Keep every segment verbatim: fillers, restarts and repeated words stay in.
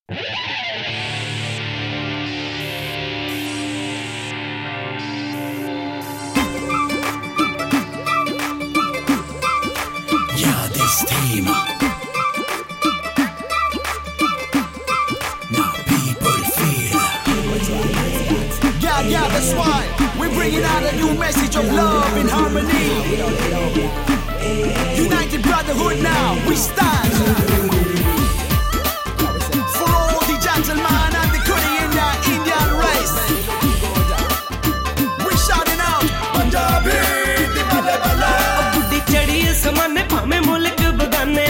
Yeah, this team. Now people feel. Yeah, yeah, that's why we're bringing out a new message of love and harmony. United brotherhood now, we stand. For all the gentlemen and the goodie in the Indian race. We're shouting out, Punjabi, the bale bale. बुड्ढी चढ़ी समाने भावे मुल्क बगाने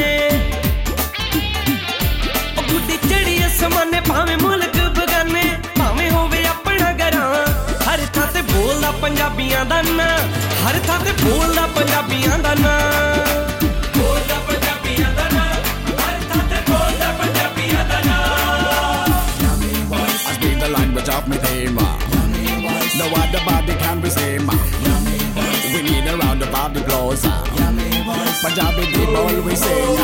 बुड्ढी चढ़ी समाने भावे मुल्क बगाने भावे होवे अपना घरां हर थां ते बोलदा पंजाबियां दा ना हर थां ते बोलदा पंजाबियां दा ना बोलदा पंजाबियां दा ना हर थां ते बोलदा पंजाबियां दा ना I speak the language of my theme. No other body can be same. We need a round of applause. Punjabi people we sing.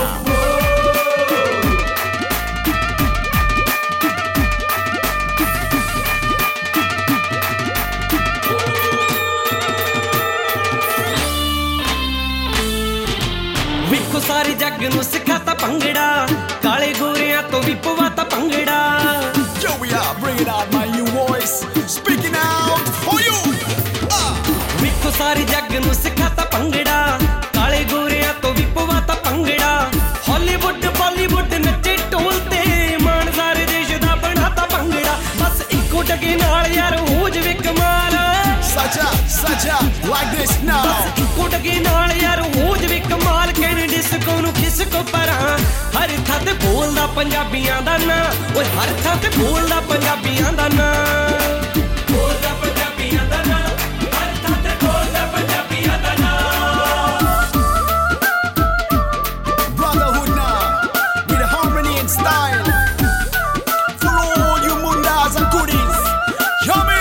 ਵੇਖੋ ਸਾਰੇ ਜੱਗ ਨੂੰ ਸਿਖਾਤਾ ਭੰਗੜਾ ਕਾਲੇ ਗੋਰਿਆਂ ਤੋਂ ਵੀ ਪਵਾਤਾ bhangra Yo, we are bringing out my new voice, speaking out for you. Ah. ਵੇਖੋ ਸਾਰੇ ਜੱਗ ਨੂੰ ਸਿਖਾਤਾ ਭੰਗੜਾ ਕਾਲੇ ਗੋਰਿਆਂ ਤੋਂ ਵੀ ਪਵਾਤਾ ਭੰਗੜਾ ਹਾਲੀਵੁੱਡ ਬਾਲੀਵੁੱਡ ਨੱਚੇ ਢੋਲ ਤੇ ਮਾਣ ਸਾਰੇ ਦੇਸ਼ ਦਾ ਬਣਾਤਾ ਭੰਗੜਾ ਬਸ ਇੱਕੋ ਡਗੇ ਨਾਲ ਯਾਰ ਹੋ ਜਵੇ ਕਮਾਲ Such a, such a, like this now. ਬਸ ਇੱਕੋ ਡਗੇ ਨਾਲ ਯਾਰ ਹੋ ਜਵੇ ਕਮਾਲ ਕਹਿਣ ਡਿਸਕੋ ਨੂੰ ਖਿਸਕੋ ਪਰਾਂ ਹਰ ਥਾਂ ਤੇ ਬੋਲਦਾ ਪੰਜਾਬੀਆਂ ਦਾ ਨਾਂ ਓਏ ਹਰ ਥਾਂ ਤੇ ਬੋਲਦਾ ਪੰਜਾਬੀਆਂ ਦਾ ਨਾਂ ਬੋਲਦਾ ਪੰਜਾਬੀਆਂ ਦਾ ਨਾਂ ਹਰ ਥਾਂ ਤੇ ਬੋਲਦਾ ਪੰਜਾਬੀਆਂ ਦਾ ਨਾਂ Brotherhood now, with harmony and style. For all you mundas and goodies, yummy.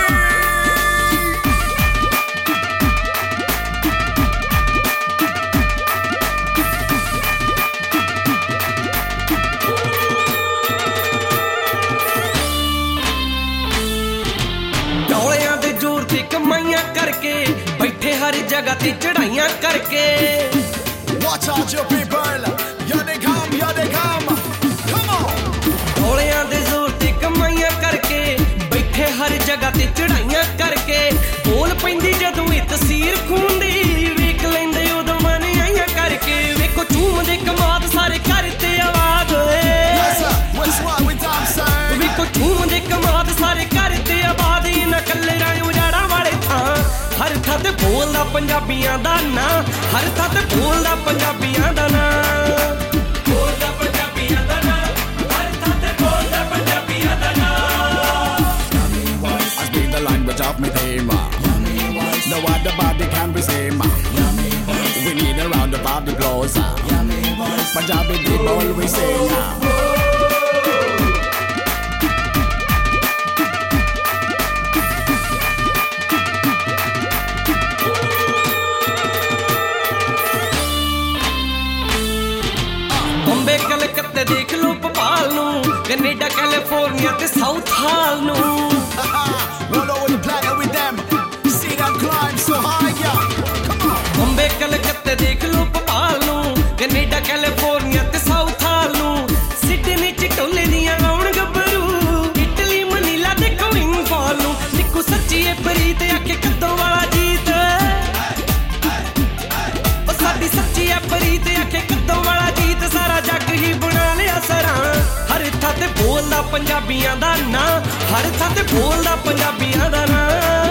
ਡੋਲਿਆਂ ਦੇ ਜ਼ੋਰ ਤੇ ਕਮਾਈਆਂ ਕਰਕੇ ਬੈਠੇ ਹਰ ਜਗ੍ਹਾ ਤੇ ਚੜਾਈਆਂ ਕਰਕੇ Watch out, your people. Here they come, here they come. Come on. ਡੋਲਿਆਂ ਦੇ ਜ਼ੋਰ ਤੇ ਕਮਾਈਆਂ ਕਰਕੇ ਬੈਠੇ ਹਰ ਜਗ੍ਹਾ ਤੇ ਚੜਾਈਆਂ ਕਰਕੇ ਬੋਲ ਪੈਂਦੀ ਜਦੋਂ ਇਹ ਤਸਵੀਰ ਖੂਨ ਦੀ ਵੇਖ ਲੈਂਦੇ ਉਦੋਂ ਮਨ ਆਈਆਂ ਕਰਕੇ ਵੇਖੋ ਝੂਮਦੇ ਕਮਾਦ ਸਾਰੇ ਘਰ ਤੇ ਆਵਾਜ਼ ਓਏ Yes, sir. What's wrong with them, sir? ਵੇਖੋ ਝੂਮਦੇ ਕਮਾਦ ਸਾਰੇ ਘਰ ਤੇ ਆਵਾਜ਼ ਇਹਨਾਂ ਕੱਲੇ ਰਾਇਓ ਜਾੜਾ ਵਾਲੇ ਥਾਂ ਹਰ ਥਾਂ ਤੇ ਬੋਲਦਾ ਪੰਜਾਬੀਆਂ ਦਾ ਨਾਂ ਹਰ ਥਾਂ ਤੇ ਬੋਲਦਾ ਪੰਜਾਬੀਆਂ ਦਾ ਨਾਂ ਬੋਲਦਾ ਪੰਜਾਬੀਆਂ ਦਾ ਨਾਂ ਹਰ ਥਾਂ ਤੇ ਬੋਲਦਾ ਪੰਜਾਬੀਆਂ ਦਾ ਨਾਂ I speak the language of my theme. No other body can be same. We need a round of applause. Punjabi people we sing. Bombay ਕਲਕੱਤੇ ਦੇਖ ਲੋ ਭੋਪਾਲ ਨੂੰ ਕੈਨੇਡਾ ਕੈਲੀਫੋਰਨੀਆ ਤੇ ਸਾਊਥ ਹਾਲ ਨੂੰ All over the planet with them. See them climb so high, yeah. Come on. Bombay ਕਲਕੱਤੇ ਦੇਖ ਲੋ ਭੋਪਾਲ ਨੂੰ ਕੈਨੇਡਾ ਕੈਲੀਫੋਰਨੀਆ ਤੇ ਸਾਊਥ ਹਾਲ ਨੂੰ ਸਿਡਨੀ ਚ ਟੋਲੇ ਦੀਆਂ ਆਉਣ ਗੱਭਰੂ ਇਟਲੀ ਮਨੀਲਾ ਤੇ ਕੋਇੰਗ ਫਾਲ ਨੂੰ ਨਿੱਕੂ ਸੱਚੀ ਏ ਪ੍ਰੀਤ ਆਖੇ ਕਦੋਂ ਵਾਲਾ ਜੀਤ ਉਹ ਸਾਡੀ ਸੱਚੀ ਏ ਪ੍ਰੀਤ ਆਖੇ ਕਦੋਂ ਵਾਲਾ ਜੀਤ ਸਾਰਾ ਜੱਗ ਹੀ ਬਣਾ ਲਿਆ ਸਰਾਂ ਹਰ ਥਾਂ ਤੇ ਬੋਲਦਾ ਪੰਜਾਬੀਆਂ ਦਾ ਨਾਂ ਹਰ ਥਾਂ ਤੇ ਬੋਲਦਾ ਪੰਜਾਬੀਆਂ ਦਾ ਨਾਂ